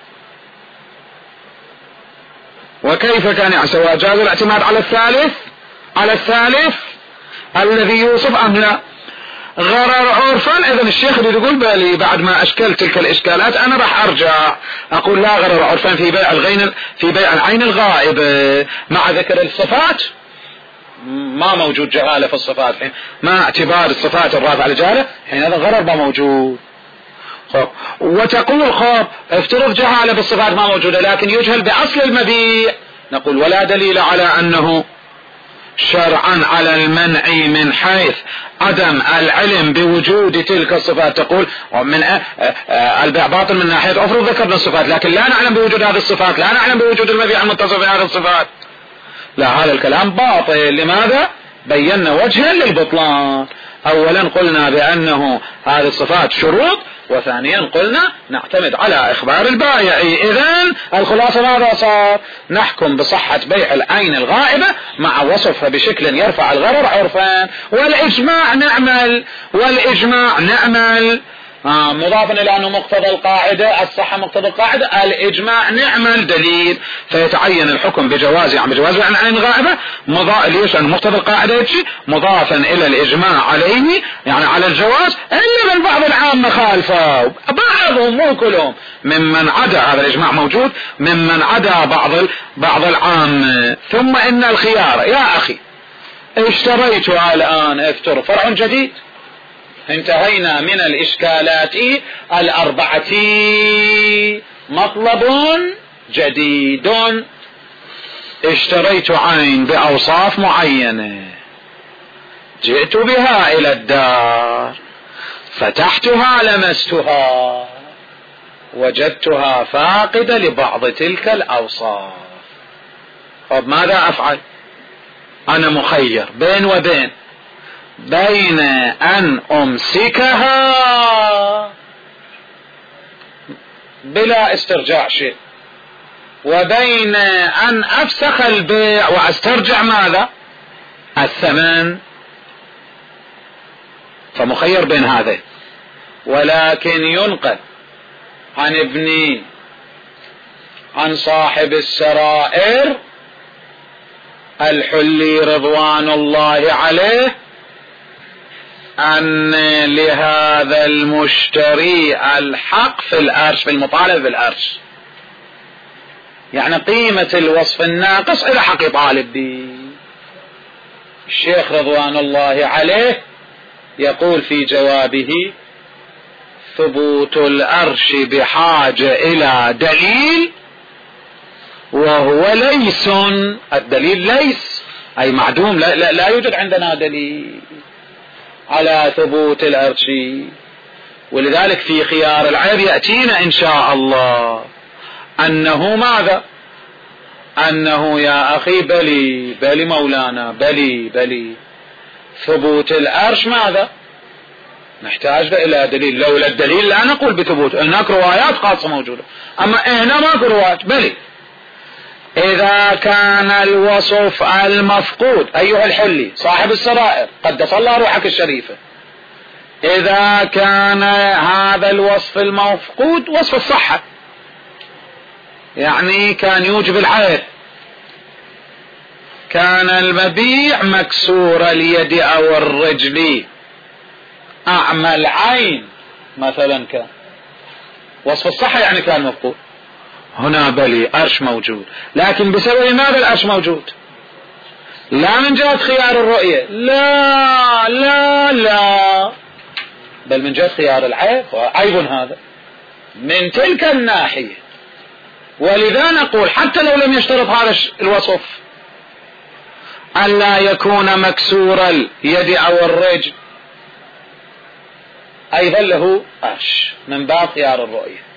وكيف كان يعني سواء جاز الاعتماد على الثالث على الثالث الذي يوصف أم لا. غرر عرفا، إذن الشيخ اللي يقول بالي بعد ما أشكلت تلك الإشكالات أنا راح أرجع أقول لا غرر عرفا في بيع الغين في بيع العين الغائبة مع ذكر الصفات ما موجود جهالة في الصفات، ما اعتبار الصفات الرافعة لجهالة حين هذا غرر ما موجود. خب وتقول خب افترض جهالة بالصفات ما موجودة لكن يجهل بأصل المبيع نقول ولا دليل على أنه شرعا على المنع من حيث عدم العلم بوجود تلك الصفات. تقول من البيع باطل من ناحية أفرض ذكرنا الصفات لكن لا نعلم بوجود هذه الصفات، لا نعلم بوجود المبيع المتصف بهذه الصفات. لا، هذا الكلام باطل. لماذا؟ بينا وجها للبطلان. أولا قلنا بأنه هذه الصفات شروط، وثانيا قلنا نعتمد على إخبار البائع. إذن الخلاصة ماذا صار؟ نحكم بصحة بيع العين الغائبة مع وصفها بشكل يرفع الغرر عرفا، والإجماع نعمل والإجماع نعمل آه مضافا إلى أنه مقتضى القاعدة الصحة مقتضى القاعدة الإجماع نعمل دليل، فيتعين الحكم بجواز يعني بجواز عن عين غائبة مضاف ليش أن مقتضى القاعدة يجي مضافا إلى الإجماع عليه يعني على الجواز، إلا من بعض العامة خالفوا بعضهم مو كلهم ممن عدا هذا الإجماع موجود ممن عدا بعض بعض العامة. ثم إن الخيار يا أخي اشتريتها الآن افتر فرع جديد، انتهينا من الإشكالات الأربعة. مطلب جديد، اشتريت عين بأوصاف معينة، جئت بها إلى الدار، فتحتها لمستها، وجدتها فاقدة لبعض تلك الأوصاف. طب ماذا أفعل؟ أنا مخير بين وبين بين أن أمسكها بلا استرجاع شيء وبين أن أفسخ البيع وأسترجع ماذا؟ الثمن. فمخير بين هذا. ولكن ينقل عن ابني عن صاحب السرائر الحلي رضوان الله عليه أن لهذا المشتري الحق في الأرش، في المطالب بالأرش، يعني قيمة الوصف الناقص إلى حق يطالب به. الشيخ رضوان الله عليه يقول في جوابه: ثبوت الأرش بحاجة إلى دليل وهو ليس، الدليل ليس أي معدوم، لا, لا, لا يوجد عندنا دليل على ثبوت الأرش. ولذلك في خيار العيب يأتينا إن شاء الله أنه ماذا؟ أنه يا أخي بلي بلي مولانا بلي بلي ثبوت الأرش ماذا؟ نحتاج إلى دليل. لولا الدليل لا نقول بثبوت. هناك روايات خاصة موجودة، أما هنا ماكو روايات. بلي إذا كان الوصف المفقود أيها الحلي صاحب السرائر قدس الله روحك الشريفة، إذا كان هذا الوصف المفقود وصف الصحة يعني كان يوجب العيب، كان المبيع مكسور اليد أو الرجل أعمى العين مثلا، كان وصف الصحة يعني كان مفقود. هنا بلي أرش موجود، لكن بسبب ماذا الأرش موجود؟ لا من جهة خيار الرؤية، لا لا لا، بل من جهة خيار العيب، عيب هذا من تلك الناحية. ولذا نقول حتى لو لم يشترط هذا الوصف ألا يكون مكسور اليد أو الرجل أيضا له أرش من باب خيار الرؤية،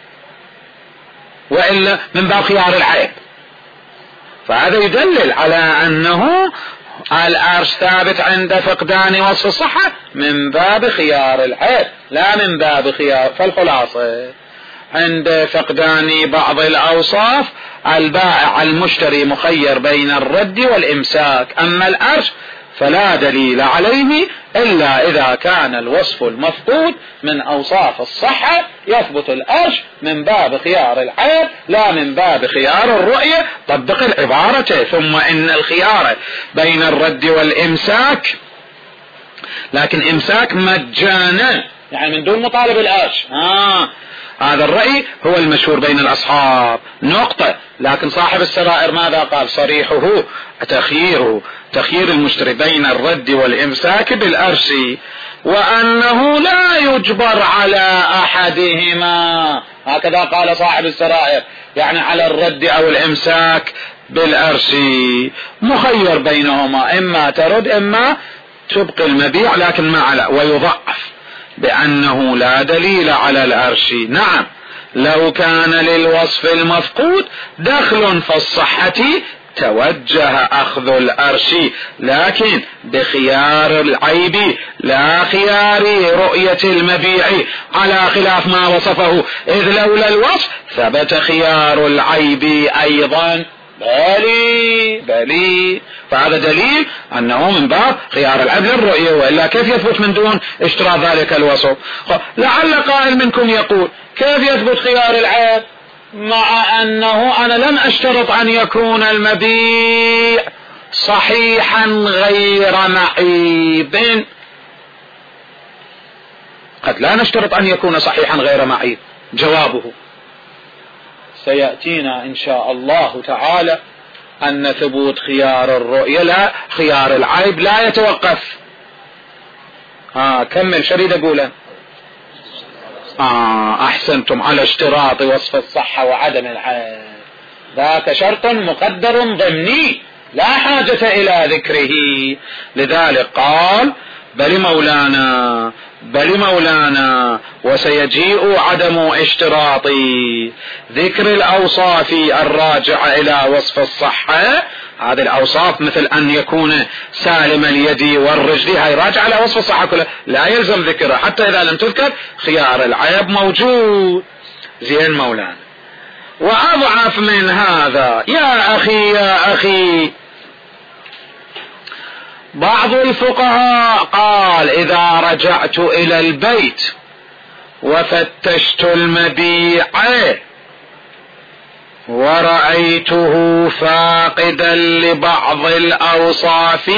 وإلا من باب خيار العيب. فهذا يدلل على أنه الأرش ثابت عند فقدان وصف الصحة من باب خيار العيب لا من باب خيار. فالخلاصة عند فقدان بعض الأوصاف البائع المشتري مخير بين الرد والإمساك، أما الأرش فلا دليل عليه إلا إذا كان الوصف المفقود من أوصاف الصحة يثبت الأرش من باب خيار العيب لا من باب خيار الرؤية. طبق العبارة: ثم إن الخيار بين الرد والإمساك، لكن إمساك مجانا يعني من دون مطالب الأرش. آه هذا الرأي هو المشهور بين الأصحاب نقطة. لكن صاحب السرائر ماذا قال؟ صريحه تخييره تخيير المشتري بين الرد والإمساك بالأرش، وأنه لا يجبر على أحدهما، هكذا قال صاحب السرائر، يعني على الرد أو الإمساك بالأرش، مخير بينهما، إما ترد إما تبقي المبيع لكن ما على، ويضعف بأنه لا دليل على الأرش. نعم لو كان للوصف المفقود دخل في الصحة توجه أخذ الأرش، لكن بخيار العيب لا خيار رؤية المبيع، على خلاف ما وصفه، إذ لولا الوصف ثبت خيار العيب أيضا. بلي بلي فهذا دليل أنه من باب خيار العيب للرؤية، وإلا كيف يثبت من دون اشتراط ذلك الوصف؟ لعل قائل منكم يقول كيف يثبت خيار العيب مع أنه أنا لم أشترط أن يكون المبيع صحيحا غير معيب؟ قد لا نشترط أن يكون صحيحا غير معيب. جوابه سيأتينا إن شاء الله تعالى أن ثبوت خيار الرؤية لا خيار العيب لا يتوقف. آه كمل شريد أقوله. آه أحسنتم، على اشتراط وصف الصحة وعدم العيب، ذاك شرط مقدر ضمني لا حاجة إلى ذكره. لذلك قال بل مولانا بل مولانا وسيجيء عدم اشتراط ذكر الأوصاف الراجعة إلى وصف الصحة. هذه الأوصاف مثل أن يكون سالم اليد والرجل، هاي راجعة إلى وصف الصحة كلها، لا يلزم ذكرها حتى إذا لم تذكر خيار العيب موجود. زين مولانا، وأضعف من هذا يا أخي يا أخي بعض الفقهاء قال إذا رجعت إلى البيت وفتشت المبيع ورأيته فاقدا لبعض الأوصاف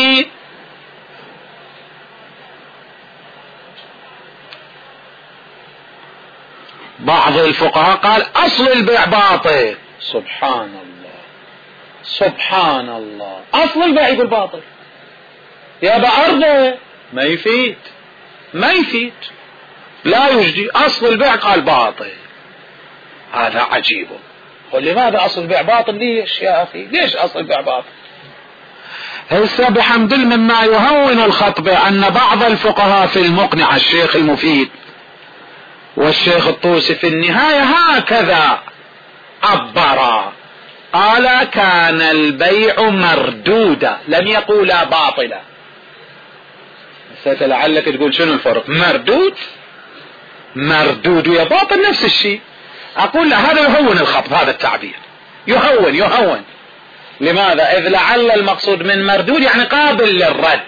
بعض الفقهاء قال أصل البيع باطل. سبحان الله سبحان الله، أصل البيع يقول باطل، يا بأرضه ما يفيد ما يفيد لا يجدي، أصل البيع قال باطل. هذا عجيب. قل لماذا أصل البيع باطل؟ ليش يا أخي ليش أصل البيع باطل؟ هسه بحمد الله مما يهون الخطبة أن بعض الفقهاء في المقنع الشيخ المفيد والشيخ الطوسي في النهاية هكذا عبرا، قال كان البيع مردودا، لم يقولا باطلا. لعلك تقول شنو الفرق؟ مردود مردود ويا باطل نفس الشيء. أقول لا، هذا يهون الخطب، هذا التعبير يهون يهون. لماذا؟ إذ لعل المقصود من مردود يعني قابل للرد،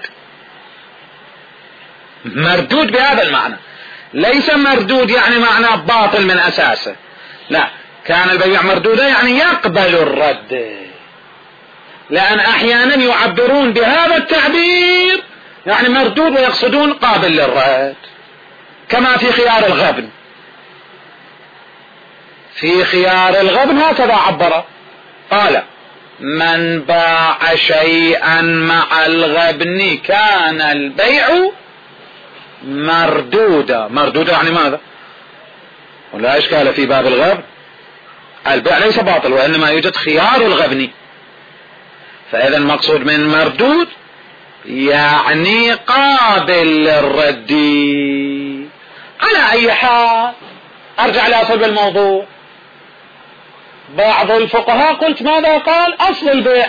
مردود بهذا المعنى، ليس مردود يعني معناه باطل من أساسه، لا، كان البيع مردودا يعني يقبل الرد، لأن أحيانا يعبرون بهذا التعبير يعني مردود ويقصدون قابل للرد، كما في خيار الغبن. في خيار الغبن هكذا عبر، قال من باع شيئا مع الغبن كان البيع مردودا. مردودا يعني ماذا؟ ولا إشكال في باب الغبن، البيع ليس باطل وإنما يوجد خيار الغبن، فإذا المقصود من مردود يعني قابل للرد. على أي حال أرجع لأصل الموضوع. بعض الفقهاء قلت ماذا قال؟ أصل البيع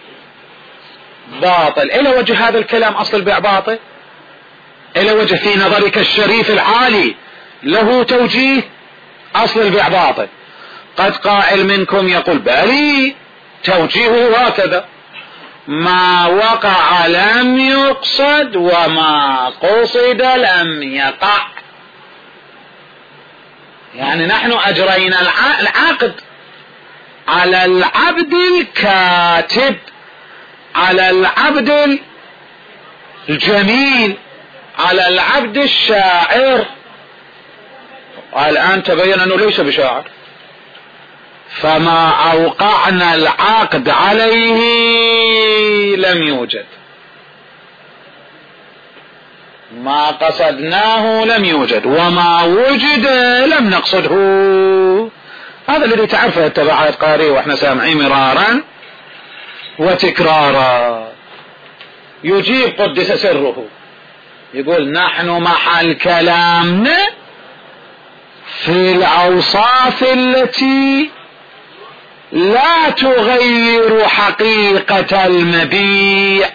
باطل. إلى وجه هذا الكلام أصل البيع باطل؟ إلى وجه في نظرك الشريف العالي له توجيه أصل البيع باطل؟ قد قائل منكم يقول بلي توجيهه هكذا، ما وقع لم يقصد وما قصد لم يقع. يعني نحن أجرينا العقد على العبد الكاتب، على العبد الجميل، على العبد الشاعر، والآن تبين أنه ليس بشاعر، فما أوقعنا العقد عليه لم يوجد، ما قصدناه لم يوجد، وما وجد لم نقصده. هذا الذي تعرفه التبعات قارئ واحنا سامعين مرارا وتكرارا. يجيب قدس سره يقول نحن محل كلامنا في الأوصاف التي لا تغير حقيقة المبيع.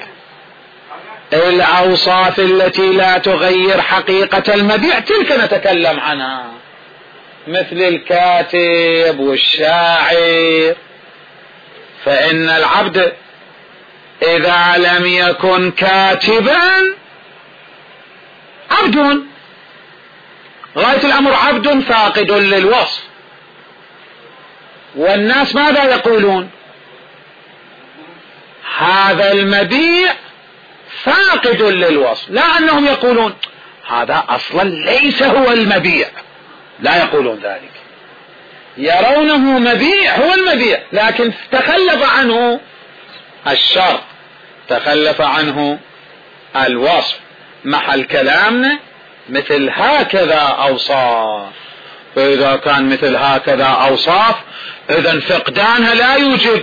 الأوصاف التي لا تغير حقيقة المبيع تلك نتكلم عنها، مثل الكاتب والشاعر. فإن العبد إذا لم يكن كاتبا عبد، غاية الأمر عبد فاقد للوصف. والناس ماذا يقولون؟ هذا المبيع فاقد للوصف، لا أنهم يقولون هذا أصلا ليس هو المبيع، لا يقولون ذلك، يرونه مبيع، هو المبيع، لكن تخلف عنه الشرط، تخلف عنه الوصف. محل كلامنا مثل هكذا أوصاف. فإذا كان مثل هكذا أوصاف إذن فقدانها لا يوجب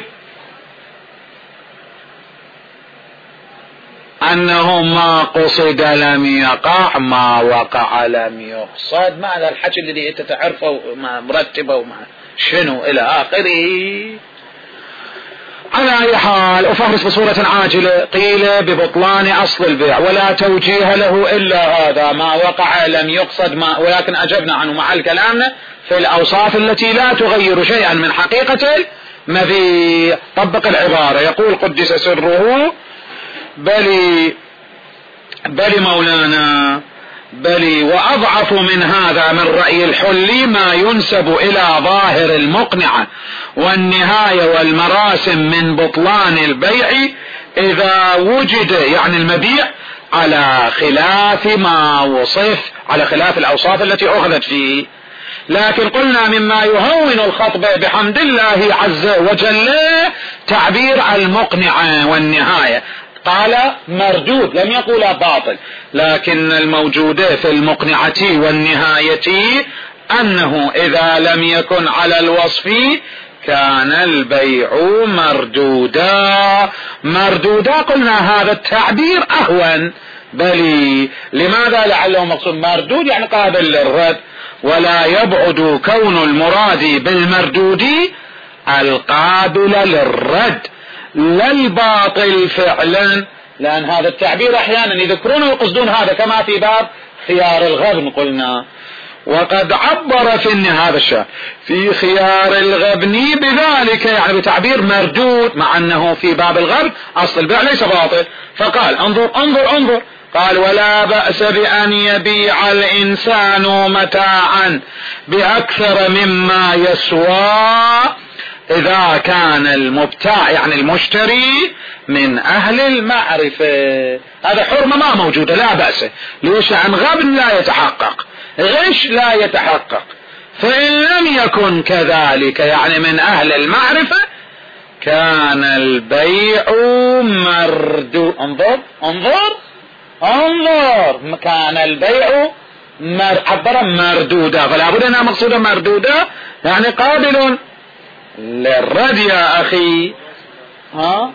أنه ما قصد لم يقع، ما وقع لم يقصد. ما هذا الحكي الذي أنت تعرفه ما مرتبه وما شنو إلى آخره. على أي حال، أفهرس بصورة عاجلة. قيل ببطلان أصل البيع ولا توجيه له إلا هذا، ما وقع لم يقصد، ما ولكن أجبنا عنه محل كلامنا في الأوصاف التي لا تغير شيئا من حقيقة المبيع. طبق العبارة. يقول قدس سره: بل بل مولانا بل وأضعف من هذا من رأي الحلي ما ينسب إلى ظاهر المقنعة والنهاية والمراسم من بطلان البيع إذا وجد، يعني المبيع، على خلاف ما وصف، على خلاف الأوصاف التي أخذت فيه. لكن قلنا مما يهون الخطب بحمد الله عز وجل تعبير المقنعة والنهاية. قال مردود، لم يقول باطل، لكن الموجود في المقنعة والنهاية أنه إذا لم يكن على الوصف كان البيع مردودا. مردودا قلنا هذا التعبير أهون. بل لماذا؟ لعله مقصود مردود يعني قابل للرد، ولا يبعد كون المراد بالمردود القابل للرد لا الباطل فعلا، لأن هذا التعبير أحيانا يذكرونه ويقصدون هذا، كما في باب خيار الغبن قلنا. وقد عبر في هذا الشيء في خيار الغبن بذلك، يعني بتعبير مردود، مع أنه في باب الغبن أصل البيع ليس باطل. فقال انظر انظر انظر قال: ولا بأس بأن يبيع الإنسان متاعا بأكثر مما يسوى إذا كان المبتاع، يعني المشتري، من أهل المعرفة. هذا حرمة ما موجودة، لا بأس. ليش؟ عن غبن لا يتحقق، غش لا يتحقق. فإن لم يكن كذلك، يعني من أهل المعرفة، كان البيع مردود. انظر انظر انظر كان البيع مر... عبر مردودا، فلا بد أنها مقصودة مردودا، يعني قابل للرد يا أخي. ها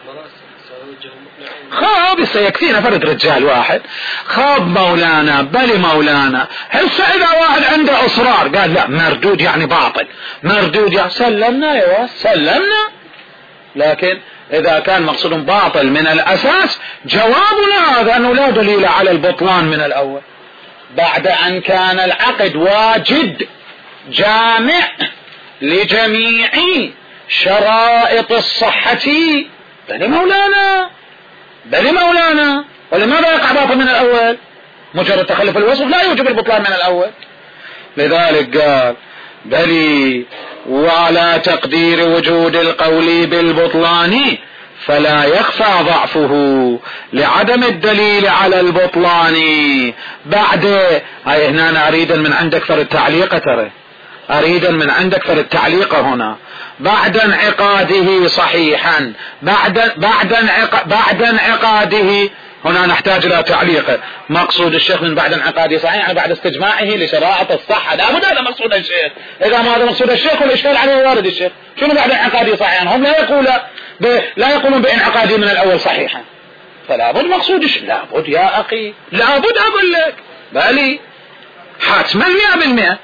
خاب سيكفينا فرد رجال واحد. خاب مولانا. بل مولانا هسه إذا واحد عنده إصرار قال لا مردود يعني باطل، مردود يعني سلمنا يا سلمنا. لكن إذا كان مقصود باطل من الأساس، جوابنا هذا أنه لا دليل على البطلان من الأول، بعد أن كان العقد واجد جامع لجميع شرائط الصحة. بل مولانا بل مولانا ولماذا يقع باطل من الأول؟ مجرد تخلف الوصف لا يوجب البطلان من الأول. لذلك قال: بل وعلى تقدير وجود القول بالبطلان فلا يخفى ضعفه لعدم الدليل على البطلان. بعد هاي هنا أنا أريد من عندك فر التعليق، ترى أريد من عندك فر التعليق هنا. بعد انعقاده صحيحا، بعد بعد انعق... بعد انعقاده، هنا نحتاج الى تعليق. مقصود الشيخ من بعد انعقاده صحيحا يعني بعد استجماعه لشرائط الصحة، لا بد هذا مقصود الشيخ. اذا ما هذا مقصود الشيخ والاشكال عليه وارد الشيخ، شنو بعد انعقاده صحيحا؟ هم لا يقول لا يقولون بانعقاده من الأول صحيحا، فلا بد مقصودش لا بد يا أخي، لا بد أقول لك بالي حتما مئة بالمئة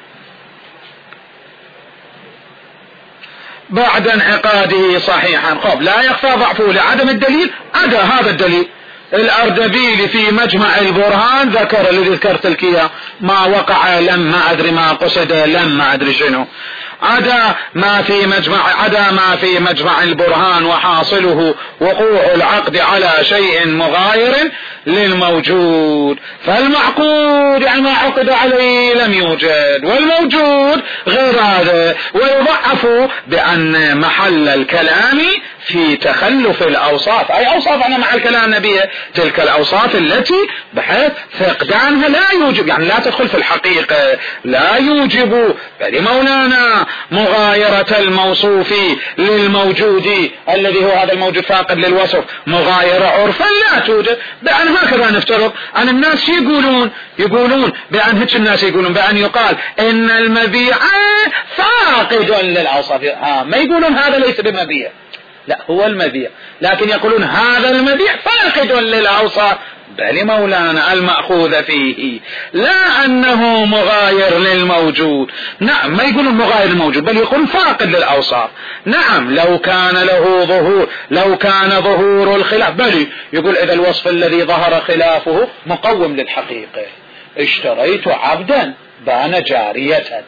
بعد انعقاده صحيحا. خب لا يخفى ضعفه لعدم الدليل. أدى هذا الدليل الأردبيلي في مجمع البرهان ذكر الذي ذكرت لك اياه، ما وقع لم ما أدري ما قصد لم ما أدري شنو، عدا ما في مجمع عدا ما في مجمع البرهان وحاصله وقوع العقد على شيء مغاير للموجود، فالمعقود يعني ما عقد عليه لم يوجد، والموجود غير هذا. ويضعف بأن محل الكلام في تخلف الأوصاف، أي أوصاف أنا مع الكلام النبي تلك الأوصاف التي بحيث فقدانها لا يوجب، يعني لا تدخل في الحقيقة، لا يوجب بل مولانا مغايرة الموصوف للموجود الذي هو هذا الموجود فاقد للوصف، مغايرة عرفا لا توجد. بأن هكذا نفترض أن الناس يقولون يقولون بأن هيك الناس يقولون بأن يقال إن المبيع فاقد للأوصاف، ها ما يقولون هذا ليس بمبيع، لا هو المبيع، لكن يقولون هذا المبيع فاقد للأوصاف، بل مولانا المأخوذ فيه لا أنه مغاير للموجود. نعم ما يقولون مغاير للموجود بل يقولون فاقد للأوصاف. نعم لو كان له ظهور لو كان ظهور الخلاف، بل يقول إذا الوصف الذي ظهر خلافه مقوم للحقيقة. اشتريت عبدا بان جارية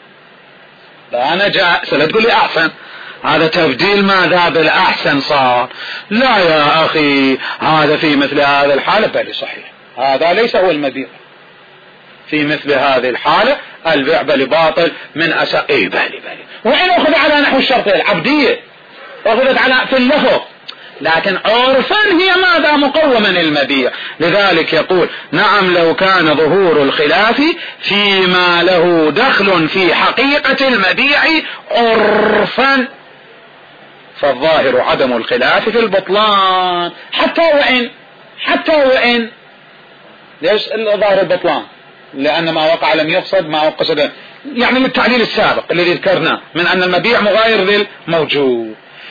بان جارية، لا تقول لي أحسن، هذا تبديل ماذا بالأحسن صار. لا يا أخي هذا في مثل هذا الحالة بل صحيح هذا ليس هو المبيع، في مثل هذه الحالة البيع بل باطل من أساء إيه بل بل وإن أخذ على نحو الشرطية العبدية أخذت على في اللفظ، لكن عرفا هي ماذا مقوما المبيع. لذلك يقول نعم لو كان ظهور الخلاف فيما له دخل في حقيقة المبيع عرفا فالظاهر عدم الخلاف في البطلان، حتى وإن حتى وإن ليش الظاهر البطلان؟ لأن ما وقع لم يقصد ما قصد، يعني للتعليل السابق الذي ذكرناه من أن المبيع مغاير للموجود.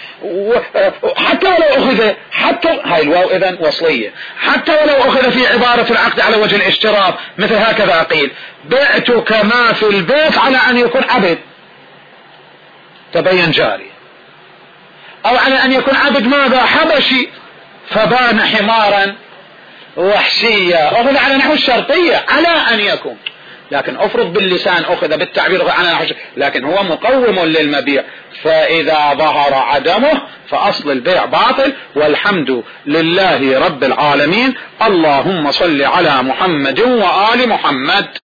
حتى ولو أخذ حتى هاي الواو إذن وصلية، حتى ولو أخذ في عبارة العقد على وجه الاشتراط مثل هكذا قيل بعتك ما في البيت على أن يكون عبد تبين جاري، أو على أن يكون عبد ماذا حبشي فبان حمارا وحشية، أخذ على نحو الشرطية على أن يكون، لكن أفرض باللسان أخذ بالتعبير على نحو، لكن هو مقوم للمبيع، فإذا ظهر عدمه فأصل البيع باطل. والحمد لله رب العالمين. اللهم صل على محمد وآل محمد.